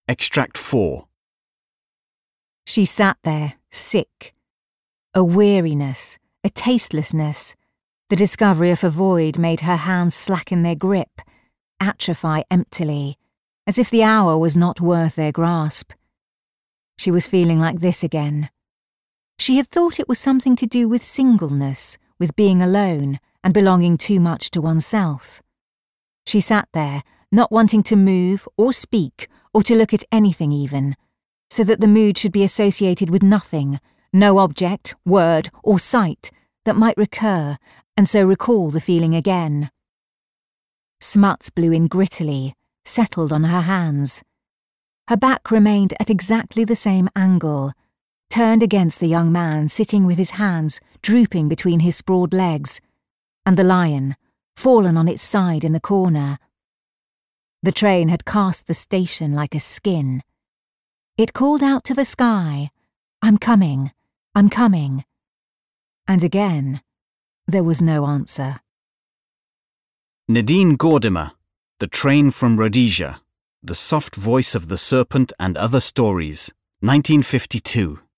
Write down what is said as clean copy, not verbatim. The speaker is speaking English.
Extract 4. She sat there, sick. A weariness, a tastelessness. The discovery of a void made her hands slacken their grip, atrophy emptily, as if the hour was not worth their grasp. She was feeling like this again. She had thought it was something to do with singleness, with being alone and belonging too much to oneself. She sat there, not wanting to move or speak or to look at anything even, so that the mood should be associated with nothing, no object, word or sight that might recur and so recall the feeling again. Smuts blew in grittily, settled on her hands. Her back remained at exactly the same angle, turned against the young man sitting with his hands drooping between his sprawled legs, and the lion, fallen on its side in the corner. The train had cast the station like a skin. It called out to the sky, "I'm coming, I'm coming." And again, there was no answer. Nadine Gordimer, The Train from Rhodesia, The Soft Voice of the Serpent and Other Stories, 1952.